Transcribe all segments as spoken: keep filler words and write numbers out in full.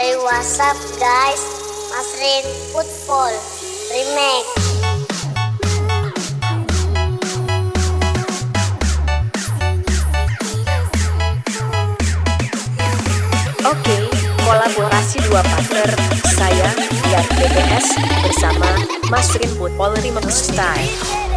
Hey, what's up guys? Masrin Football Remake. Oke, kolaborasi dua partner, saya, Lihat B T S, bersama Masrin Football Remix Style.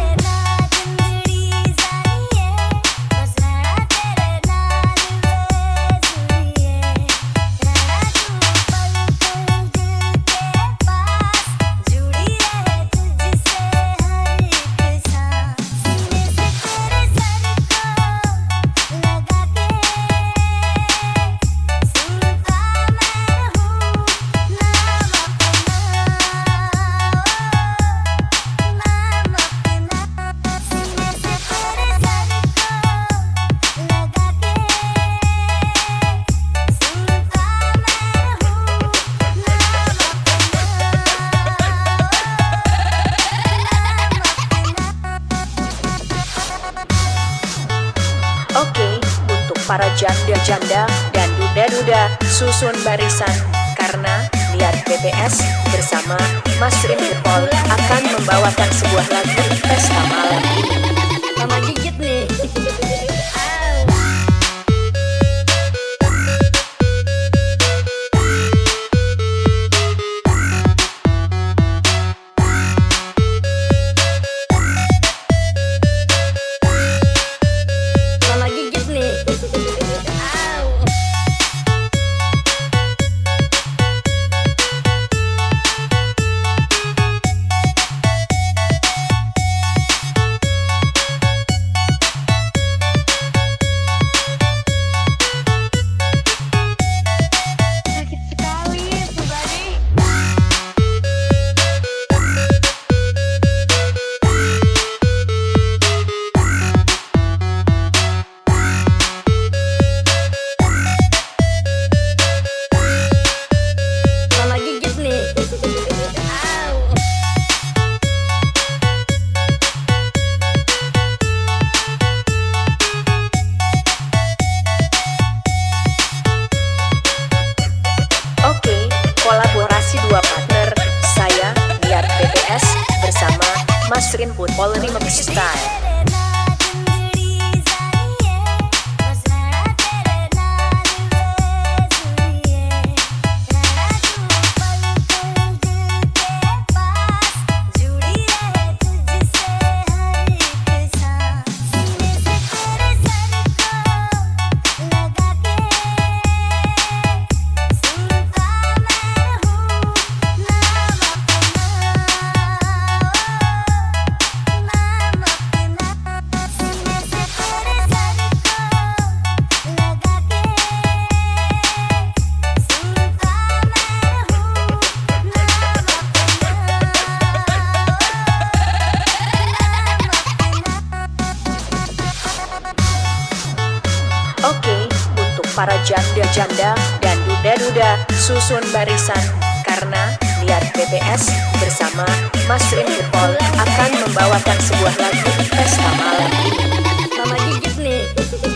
Oke, untuk para janda-janda dan duda-duda, susun barisan, karena Lihat B T S bersama Masrin Football akan membawakan sebuah lagu pesta malam ini. Mama gigit nih. Masrin Football Remix Style. Oke, untuk para janda-janda dan duda-duda, susun barisan, karena Lihat B T S bersama Masrin Football akan membawakan sebuah lagu pesta malam ini. Mama gigit nih.